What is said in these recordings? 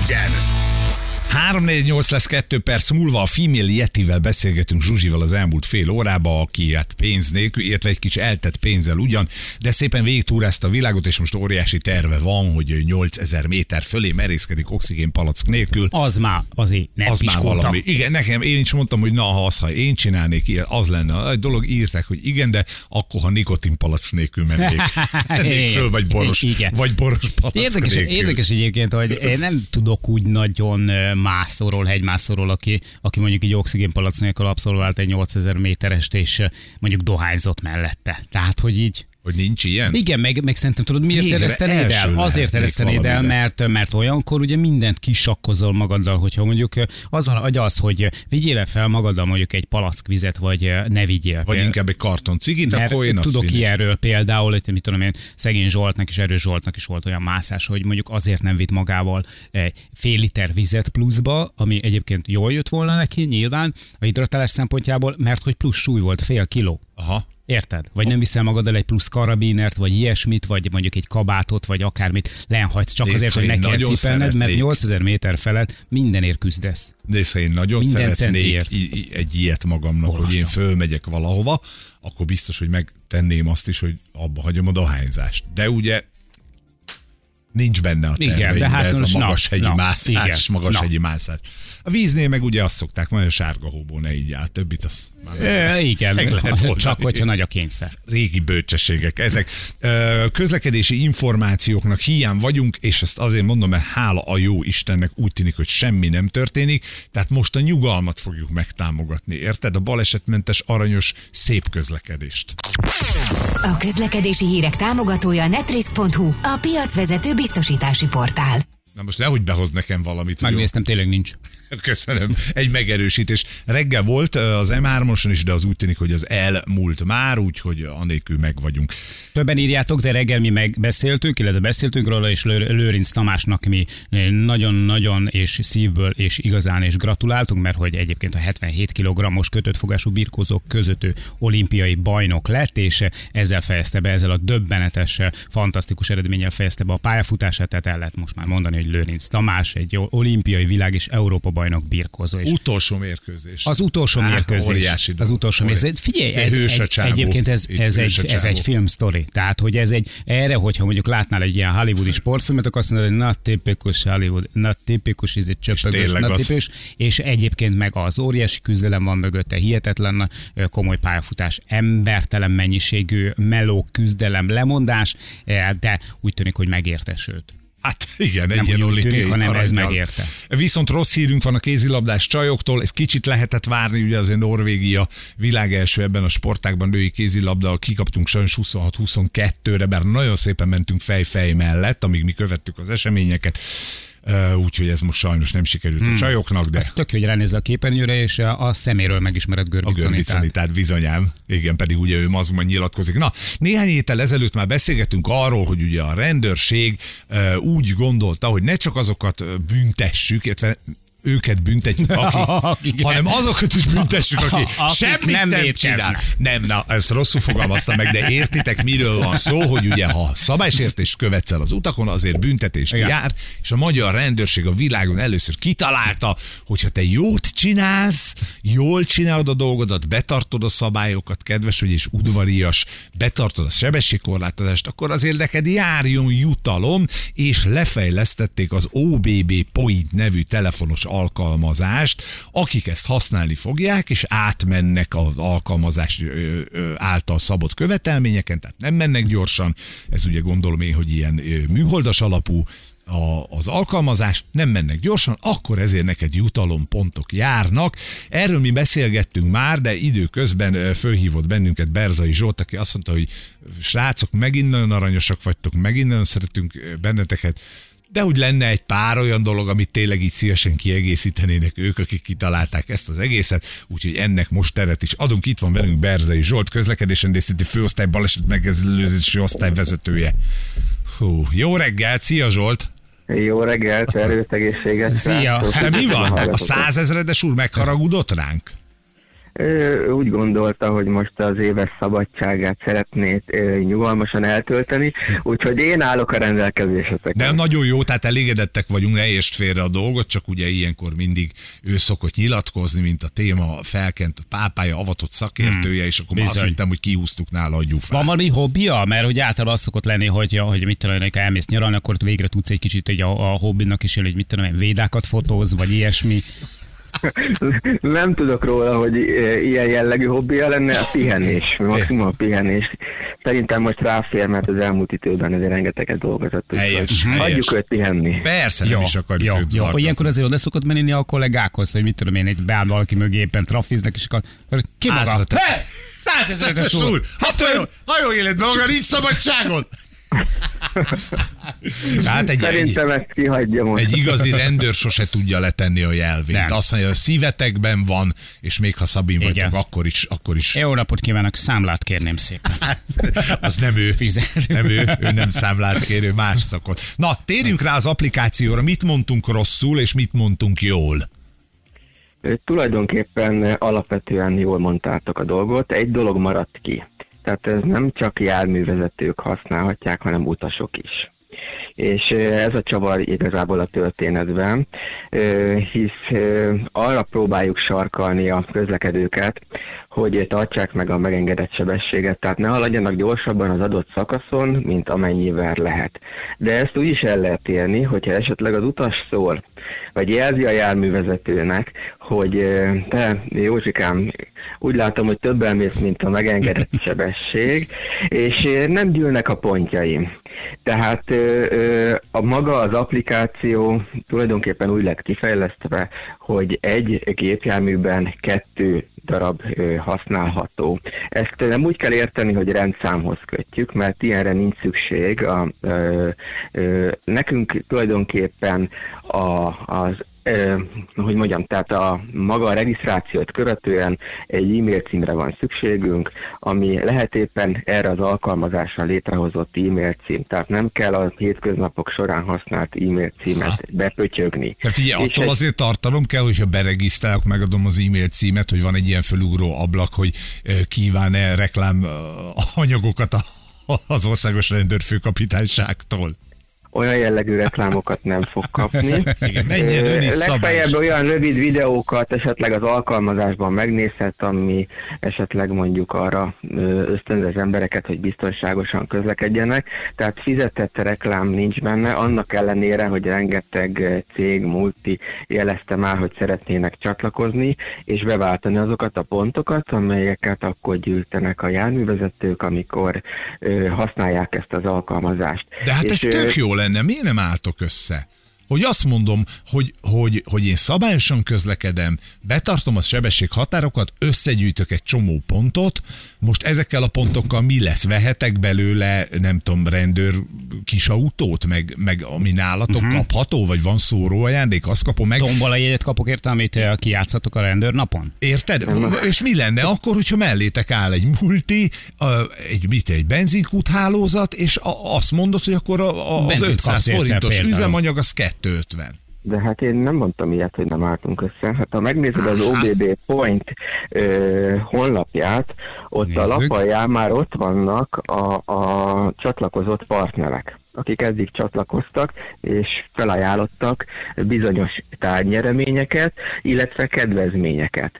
legyen! 3-4-8 lesz 2 perc múlva, a Female Yetivel beszélgetünk Zsuzsival az elmúlt fél órába, aki hát pénz nélkül, illetve egy kis eltett pénzzel ugyan, de szépen végigtúrázta a világot, és most óriási terve van, hogy 8000 méter fölé merészkedik oxigénpalack nélkül. Az már azért nem az már piskolta. valami. Igen, nekem én is mondtam, hogy na, ha én csinálnék ilyet, az lenne. Egy dolog írták, hogy igen, de akkor, ha nikotinpalack nélkül mennék föl, vagy boros palack nélkül. Érdekes egyébként, hogy én nem tudok úgy nagyon mászóról, hegymászóról, aki mondjuk így oxigénpalack nélkül abszolvált egy 8000 méterest, és mondjuk dohányzott mellette. Tehát, hogy így... Hogy nincs ilyen? Igen, meg szerintem tudod, miért eresztenéd el? Azért eresztenéd el, mert olyankor ugye mindent kisakkozol magaddal, hogyha mondjuk az, hogy vigyél el fel magaddal mondjuk egy palack vizet, vagy ne vigyél. Vagy inkább egy karton cigit, akkor én azt tudok ilyenről például, hogy mit tudom én, szegény Zsoltnak és Erős Zsoltnak is volt olyan mászás, hogy mondjuk azért nem vitt magával fél liter vizet pluszba, ami egyébként jól jött volna neki nyilván a hidratálás szempontjából, mert hogy plusz súly volt, fél kiló. Aha. Érted? Vagy nem viszel magaddal egy plusz karabinert, vagy ilyesmit, vagy mondjuk egy kabátot, vagy akármit lehagysz csak azért, hogy ne kell cipelned, mert 8000 méter felett mindenért küzdesz. De ha én nagyon szeretnék egy ilyet magamnak, olvastam, hogy én fölmegyek valahova, akkor biztos, hogy megtenném azt is, hogy abba hagyom a dohányzást. De ugye nincs benne a terveimben ez a magashegyi mászás. A víznél meg ugye azt szokták, majd a sárga hóból ne így áll, többit az igen, meg lehet csak hogyha nagy a kényszer. Régi bölcsességek ezek. Közlekedési információknak hiány vagyunk, és ezt azért mondom, mert hála a jó Istennek úgy tűnik, hogy semmi nem történik, tehát most a nyugalmat fogjuk megtámogatni, érted? A balesetmentes, aranyos, szép közlekedést. A közlekedési hírek támogatója netrisk.hu, a piacvezető biztosítási portál. Na most nehogy behoz nekem valamit. Megnéztem, tényleg nincs. Köszönöm. Egy megerősítés. Reggel volt az M3-oson is, de az úgy tűnik, hogy az elmúlt már, úgyhogy anélkül meg vagyunk. Többen írjátok, de reggel mi megbeszéltünk, illetve beszéltünk róla, és Lőrinc Tamásnak mi nagyon-nagyon és szívből és igazán és gratuláltunk, mert hogy egyébként a 77 kg-os kötöttfogású birkózók között ő olimpiai bajnok lett, és ezzel fejezte be, ezzel a döbbenetes, fantasztikus eredménnyel fejezte be a pályafutását, tehát el lehet most már mondani, hogy Lőrinc Tamás egy olimpiai, világ és Európa bajnok birkózó. Utolsó mérkőzés. Az utolsó mérkőzés. Az utolsó mérkőzés. Figyelj, egyébként ez egy filmsztori. Tehát, hogy ez erre, hogyha mondjuk látnál egy ilyen hollywoodi sportfilmet, akkor azt mondod, hogy na tipikus Hollywood, na tipikus, ez egy csöpögös, na tipikus, és egyébként meg az óriási küzdelem van mögötte, hihetetlen komoly pályafutás, embertelen mennyiségű meló küzdelem, lemondás, de úgy tűnik, hogy megérte, sőt. Hát igen, nem egy ilyen olimpiai hanem ez megérte. Viszont rossz hírünk van a kézilabdás csajoktól, ez kicsit lehetett várni, ugye azért Norvégia világelső ebben a sportágban, női kézilabda, kikaptunk sajnos 26-22-re, bár nagyon szépen mentünk fej mellett, amíg mi követtük az eseményeket. Úgyhogy ez most sajnos nem sikerült a csajoknak, de... Ez tök jó, hogy ránézel a képernyőre, és a szeméről megismered Görbicanitát bizonyám. Igen, pedig ugye ő mazgban nyilatkozik. Na, néhány héttel ezelőtt már beszélgettünk arról, hogy ugye a rendőrség úgy gondolta, hogy ne csak azokat büntessük, illetve őket büntetjük, hanem azokat is büntessük, akik semmit nem csinál. Nem, na, ezt rosszul fogalmaztam meg, de értitek, miről van szó, hogy ugye, ha szabálysértést követsz el az utakon, azért büntetést jár, és a magyar rendőrség a világon először kitalálta, hogyha te jót csinálsz, jól csinálod a dolgodat, betartod a szabályokat, kedves vagy és udvarias, betartod a sebességkorlátozást, akkor azért neked járjon jutalom, és lefejlesztették az OBB Point nevű telefonos alkalmazást, akik ezt használni fogják, és átmennek az alkalmazás által szabott követelményeken, tehát nem mennek gyorsan, ez ugye gondolom én, hogy ilyen műholdas alapú az alkalmazás, nem mennek gyorsan, akkor ezért neked jutalompontok járnak. Erről mi beszélgettünk már, de időközben fölhívott bennünket Berzai Zsolt, aki azt mondta, hogy srácok, megint nagyon aranyosak vagytok, megint nagyon szeretünk benneteket, de hogy lenne egy pár olyan dolog, amit tényleg így szívesen kiegészítenének ők, akik kitalálták ezt az egészet, úgyhogy ennek most teret is adunk. Itt van velünk Berzai Zsolt, közlekedésrendészeti főosztály baleset megelőzési osztályvezetője. Jó reggelt, szia Zsolt! Jó reggelt, erőt, egészséget! Szia! De mi van? A 100 000-es úr megharagudott ránk? Úgy gondolta, hogy most az éves szabadságát szeretné nyugalmasan eltölteni, úgyhogy én állok a rendelkezésetekre. De nagyon jó, tehát elégedettek vagyunk, ne értsd félre a dolgot, csak ugye ilyenkor mindig ő szokott nyilatkozni, mint a téma felkent pápája, avatott szakértője, és akkor azt hittem, hogy kihúztuk nála a gyufát. Van valami hobbija? Mert hogy általában az szokott lenni, hogy mit tudom, hogy elmész nyaralni, akkor végre tudsz egy kicsit a hobbinak is, hogy mit tudom, védákat fotóz, vagy ilyesmi. Nem tudok róla, hogy ilyen jellegű hobbija lenne, a pihenés, maximum a pihenés. Szerintem most ráfér, mert az elmúlt időben azért rengeteget dolgozott. Helyes. Hagyjuk őt pihenni. Persze, nem is akarjuk őt zavarni. Ilyenkor azért oda szokott menni a kollégákhoz, hogy mit tudom én, egy beáll valaki mögé éppen trafiznek, és akkor ki maga? 100 000-es úr! Hajó életben magad, így szabadságot! Hát szerintem ezt kihagyja most. Egy igazi rendőr sose tudja letenni a jelvényt. Azt mondja, a szívetekben van, és még ha Szabin vagytok, akkor is. Jó napot kívánok, számlát kérném szépen. Az nem ő. Nem ő nem számlát kér, ő más szakot. Na, térjünk rá az applikációra. Mit mondtunk rosszul, és mit mondtunk jól? Tulajdonképpen alapvetően jól mondtátok a dolgot. Egy dolog maradt ki. Tehát ez nem csak járművezetők használhatják, hanem utasok is. És ez a csavar igazából a történetben, hisz arra próbáljuk sarkalni a közlekedőket, hogy tartsák meg a megengedett sebességet, tehát ne haladjanak gyorsabban az adott szakaszon, mint amennyivel lehet. De ezt úgy is el lehet érni, hogyha esetleg az utas szól, vagy jelzi a járművezetőnek, hogy te, Józsikám, úgy látom, hogy többen mész, mint a megengedett sebesség, és nem gyűlnek a pontjaim. Tehát a maga az applikáció tulajdonképpen úgy lett kifejlesztve, hogy egy gépjárműben 2 darab használható. Ezt nem úgy kell érteni, hogy rendszámhoz kötjük, mert ilyenre nincs szükség. Nekünk tulajdonképpen hogy mondjam, tehát a maga a regisztrációt követően egy e-mail címre van szükségünk, ami lehet éppen erre az alkalmazásra létrehozott e-mail cím. Tehát nem kell a hétköznapok során használt e-mail címet bepötyögni. De figyelj, attól azért tartalom kell, hogyha beregisztrálok, megadom az e-mail címet, hogy van egy ilyen fölugró ablak, hogy kíván-e reklám anyagokat az országos rendőrfőkapitányságtól. Olyan jellegű reklámokat nem fog kapni. Igen, menjen ön is legfeljebb olyan rövid videókat esetleg az alkalmazásban megnézhet, ami esetleg mondjuk arra ösztönzi az embereket, hogy biztonságosan közlekedjenek. Tehát fizetett reklám nincs benne, annak ellenére, hogy rengeteg cég, multi jelezte már, hogy szeretnének csatlakozni, és beváltani azokat a pontokat, amelyeket akkor gyűjtenek a járművezetők, amikor használják ezt az alkalmazást. De hát ez tök jó lenne, miért nem álltok össze? Hogy azt mondom, hogy én szabályosan közlekedem, betartom a sebességhatárokat, összegyűjtök egy csomó pontot, most ezekkel a pontokkal mi lesz? Vehetek belőle, nem tudom, rendőr kisautót, meg ami nálatok kapható, vagy van szóró ajándék, azt kapom meg. Tombola jegyet kapok érte, amit kijátszatok a rendőrnapon? Érted? És mi lenne akkor, hogyha mellétek áll egy multi, egy benzinkúthálózat, és azt mondod, hogy akkor az 500 forintos üzemanyag az 250. De hát én nem mondtam ilyet, hogy nem álltunk össze. Hát ha megnézed az OBB Point honlapját, ott nézzük. A lapalján már ott vannak a csatlakozott partnerek, akik eddig csatlakoztak, és felajánlottak bizonyos tárgynyereményeket, illetve kedvezményeket.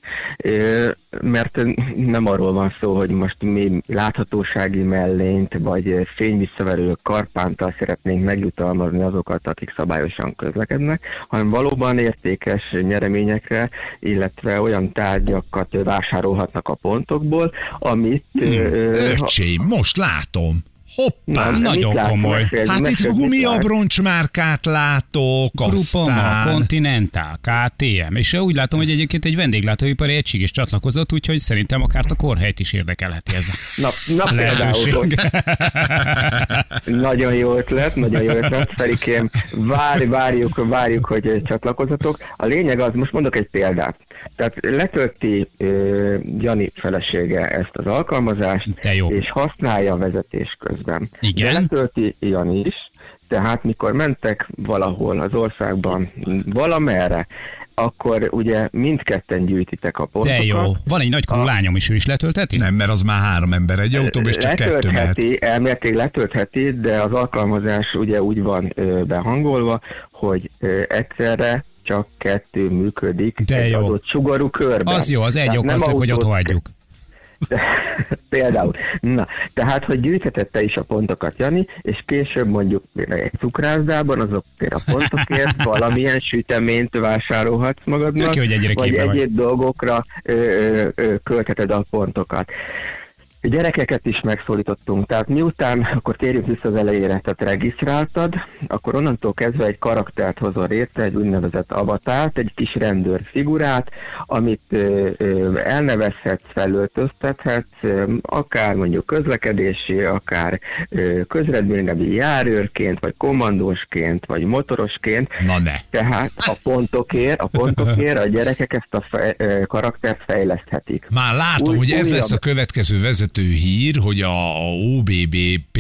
Mert nem arról van szó, hogy most mi láthatósági mellényt, vagy fényvisszaverő karpántal szeretnénk megjutalmazni azokat, akik szabályosan közlekednek, hanem valóban értékes nyereményekre, illetve olyan tárgyakat vásárolhatnak a pontokból, amit... Öcsém, most látom! Hoppá, nagyon komoly. Hát itt gumiabroncsmárkát látok, Groupama, Continental, KTM, és úgy látom, hogy egyébként egy vendéglátóipari egység is csatlakozott, úgyhogy szerintem akár a Korhelyt is érdekelheti ez Na például. Nagyon jó ötlet, Ferikém, várjuk, hogy csatlakozzatok. A lényeg az, most mondok egy példát. Tehát letölti Jani felesége ezt az alkalmazást, és használja a vezetés közben. Igen. De letölti Jani is, tehát mikor mentek valahol az országban, valamerre, akkor ugye mindketten gyűjtitek a pontokat. De jó. Van egy nagykorú lányom is, ő is letöltheti? Nem, mert az már 3 ember egy autóban, és csak 2 mehet. Elméletileg letöltheti, de az alkalmazás ugye úgy van behangolva, hogy egyszerre csak 2 működik egy adott sugarú körben. Az jó, az egy okat, hogy ott hagyjuk. Például. Na, tehát, hogy gyűjtheted te is a pontokat, Jani, és később mondjuk egy cukrászdában azokért a pontokért valamilyen süteményt vásárolhatsz magadnak, vagy egyéb dolgokra költheted a pontokat. Gyerekeket is megszólítottunk, tehát miután, akkor térjünk vissza az elejére, tehát regisztráltad, akkor onnantól kezdve egy karaktert hozol létre, egy úgynevezett avatárt, egy kis rendőr figurát, amit elnevezhetsz, felöltöztethetsz, akár mondjuk közlekedési, akár közredményebi járőrként, vagy kommandósként, vagy motorosként. Na ne! Tehát a pontokért a gyerekek ezt a karaktert fejleszthetik. Már látom, hogy ez lesz a következő vezető hír, hogy a OBBP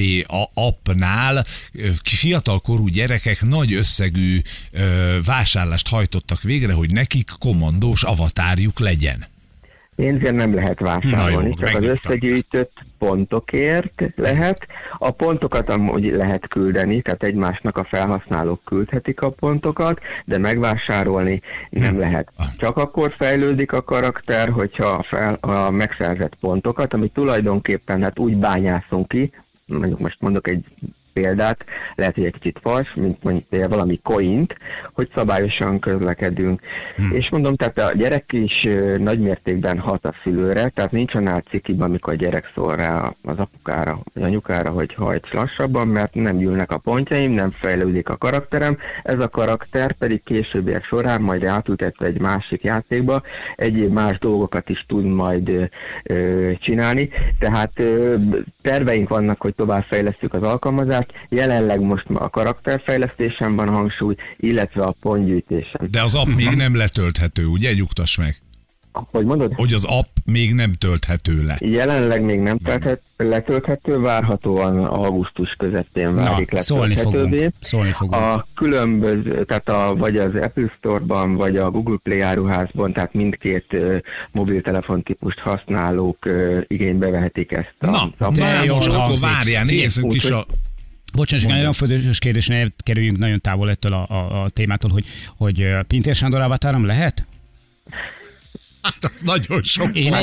appnál fiatalkorú gyerekek nagy összegű vásárlást hajtottak végre, hogy nekik kommandós avatárjuk legyen. Pénzért nem lehet vásárolni, jó, csak az összegyűjtött pontokért lehet. A pontokat amúgy lehet küldeni, tehát egymásnak a felhasználók küldhetik a pontokat, de megvásárolni nem lehet. Csak akkor fejlődik a karakter, hogyha a megszerzett pontokat, amit tulajdonképpen hát úgy bányászunk ki, mondjuk most mondok egy példát, lehet, hogy egy kicsit fals, mint mondjuk valami coint, hogy szabályosan közlekedünk. És mondom, tehát a gyerek is nagy mértékben hat a szülőre, tehát nincs annál cikiben, amikor a gyerek szól rá az apukára, vagy anyukára, hogy hajts lassabban, mert nem gyűlnek a pontjaim, nem fejlődik a karakterem, ez a karakter pedig későbbiek során majd átültetve egy másik játékba, egyéb más dolgokat is tud majd csinálni, tehát terveink vannak, hogy továbbfejlesztjük az alkalmazást. Jelenleg most a karakterfejlesztésen van hangsúly, illetve a pontgyűjtésen. De az app még nem letölthető, ugye? Nyugtass meg. Hogy mondod? Hogy az app még nem tölthető le. Jelenleg még nem letölthető, várhatóan augusztus közepén válik letölthetővé. Szólni fogunk. A különböző, tehát vagy az Apple Store-ban, vagy a Google Play áruházban, tehát mindkét mobiltelefontípust használók igénybe vehetik ezt a appot. Na, most akkor várjál, nézzünk is a... Bocsánat, nagyon fontos kérdés, ne kerüljünk nagyon távol ettől a témától, hogy Pintér Sándor avatárom lehet? Hát az nagyon sok. Én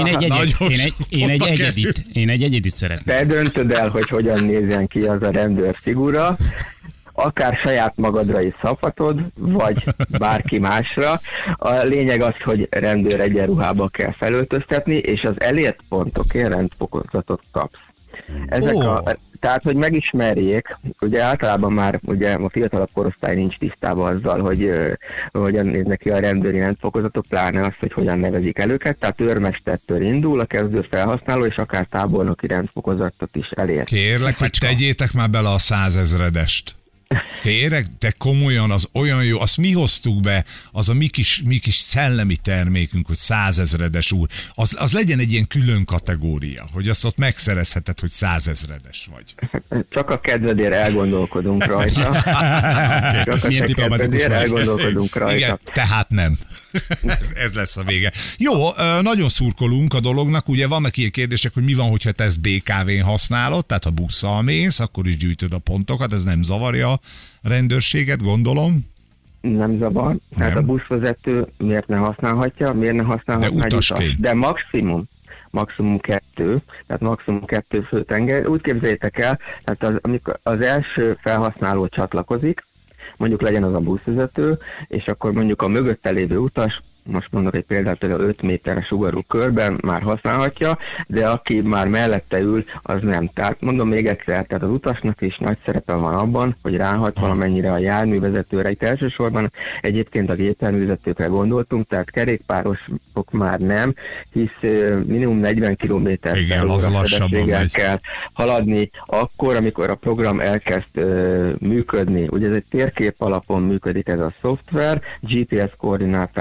egy egyedit szeretném. Te döntöd el, hogy hogyan nézzen ki az a rendőr figura, akár saját magadra is szabhatod, vagy bárki másra. A lényeg az, hogy rendőr egyenruhába kell felöltöztetni, és az elért pontokért rendfokozatot kapsz. Tehát, hogy megismerjék, ugye általában már ugye a fiatalabb korosztály nincs tisztában azzal, hogy hogyan néznek ki a rendőri rendfokozatok, pláne azt, hogy hogyan nevezik el őket, tehát őrmestertől indul a kezdő felhasználó, és akár tábornoki rendfokozatot is elér. Kérlek, hogy tegyétek már bele a 100 000-est. Kérek, de komolyan, az olyan jó, azt mi hoztuk be, az a mi kis szellemi termékünk, hogy 100 000-es úr, az legyen egy ilyen külön kategória, hogy azt ott megszerezheted, hogy 100 000-es vagy. Csak a kedvedért elgondolkodunk rajta. Csak a kedvedért elgondolkodunk rajta. Igen, tehát nem. Ez lesz a vége. Jó, nagyon szurkolunk a dolognak, ugye vannak ilyen kérdések, hogy mi van, hogyha te ezt BKV-n használod, tehát ha busszal mész, akkor is gyűjtöd a pontokat, ez nem zavarja a rendőrséget, gondolom? Nem zavar, tehát a buszvezető miért ne használhatja, De utasként. De maximum 2, tehát maximum 2 főtenger. Úgy képzeljétek el, tehát amikor az első felhasználó csatlakozik, mondjuk legyen az a buszvezető, és akkor mondjuk a mögötte lévő utas, most mondok egy példát, például 5 méteres sugarú körben már használhatja, de aki már mellette ül, az nem. Tehát mondom még egyszer, tehát az utasnak is nagy szerepe van abban, hogy ráhat valamennyire a járművezetőre. Itt elsősorban egyébként a gépjárművezetőkre gondoltunk, tehát kerékpárosok már nem, hisz minimum 40 km/h sebességgel kell haladni akkor, amikor a program elkezd működni. Ugye ez egy térkép alapon működik ez a szoftver, GPS koordináták alapján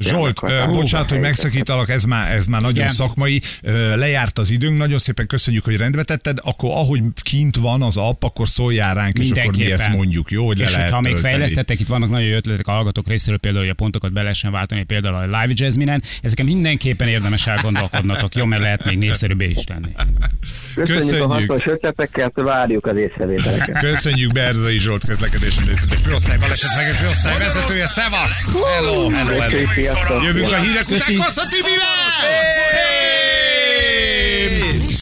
Zsolt, bocsánat, hogy megszakítalak, ez már nagyon szakmai. Lejárt az időnk, nagyon szépen köszönjük, hogy rendbe tetted. Akkor ahogy kint van az app, akkor szóljál ránk, és akkor mi ezt mondjuk, jó, hogy le lehet ha még tölteni. fejlesztettek, itt vannak nagyon jó ötletek a hallgatók részéről, például, hogy a pontokat be lehessen váltani, például a Live Jasmine-en. Ezeken mindenképpen érdemes elgondolkodnatok, jó, mert lehet még népszerűbbé is tenni. Köszönjük a hasznos ötleteket, várjuk az észrevételeket. Köszönjük Berzai Zsolt, közlekedésen főosztály balesetvezető főosztály vezetője. Szevasz! Hello! Jövünk a hírek után, Kossza Tibivel!